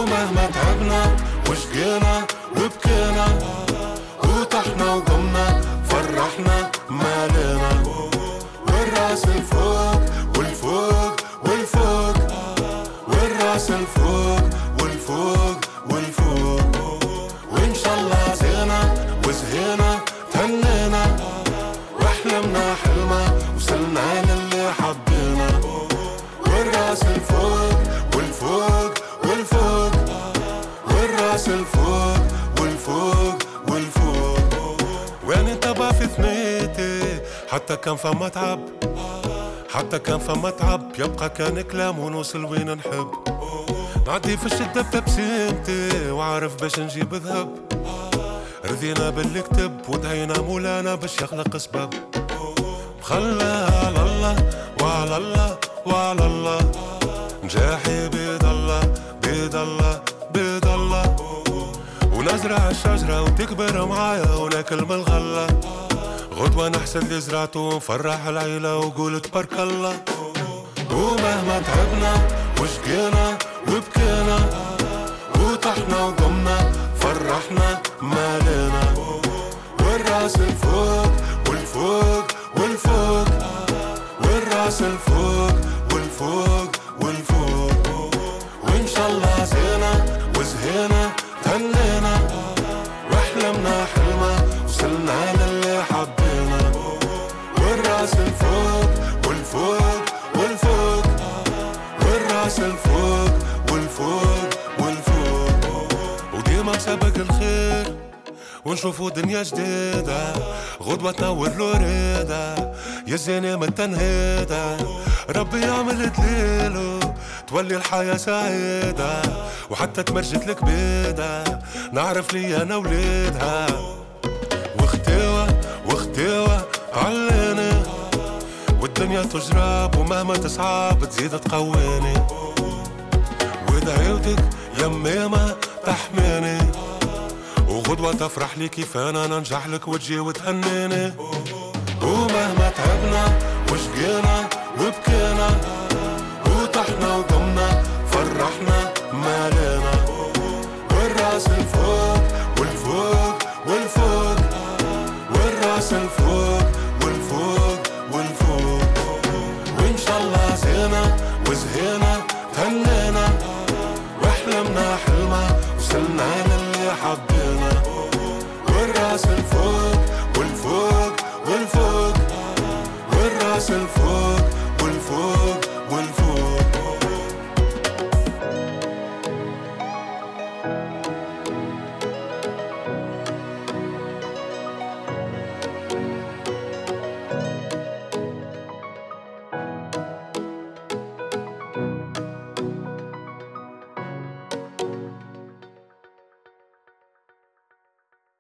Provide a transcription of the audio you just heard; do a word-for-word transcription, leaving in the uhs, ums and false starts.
ومهما تعبنا وشقينا وبكينا وطحنا وقمنا فرحنا مالنا والراس الفوق والفوق والفوق والراس الفوق والفوق والفوق وإن شاء الله زينا وزهينا تهنينا واحلمنا حلمة وصلنا للي حبينا والراس الفوق والفوق والفوق والراس الفوق والفوق والفوق وين انت بقى في ثنيتي حتى كان فما تعب حتى كان فما تعب يبقى كان كلام ونوصل وين نحب نعدي في الشدة بتبسيمتي وعارف باش نجيب ذهب رضينا باللي كتب ودعينا مولانا باش يخلق اسباب مخلى على الله وعلى الله وعلى الله نجاحي بيد الله بيد الله بيد الله ونزرع الشجرة وتكبر معايا وناكل من الغلة غدوة نحسن اللي زرعته ونفرح العيلة وقول تبارك الله ومهما تعبنا وشقينا وبكينا وطحنا وقمنا فرحنا مالنا والراس الفوق والفوق والفوق والراس الفوق والفوق والفوق وإن شاء الله زينا وزهينا تهنينا واحلمنا حلمة وصلنا للي حبينا والراس الفوق والفوق والفوق والراس الفوق والفوق والفوق وديما مسابق الخير ونشوفوا دنيا جديدة غدوة تنور له ريدة يزيني من التنهيدة ربي يعمل دليله تولي الحياة سعيدة وحتى تمرجت لك بيدة نعرف لي أنا وليدها واختوى واختوى عليني والدنيا تجرب ومهما تصعب تزيد تقويني ودعيوتك يميمة تحميني وغدوة تفرح لي كيف أنا ننجح لك وتجي وتهنيني ومهما تعبنا وشقينا وبكينا وطحنا وقمنا فرحنا مالنا والراس الفوق والفوق والفوق والراس الفوق والفوق والفوق وإن شاء الله زينا وزهينا تهنينا واحلمنا حلمة وصلنا للي حبينا والراس الفوق والفوق والفوق والراس الفوق والفوق والفوق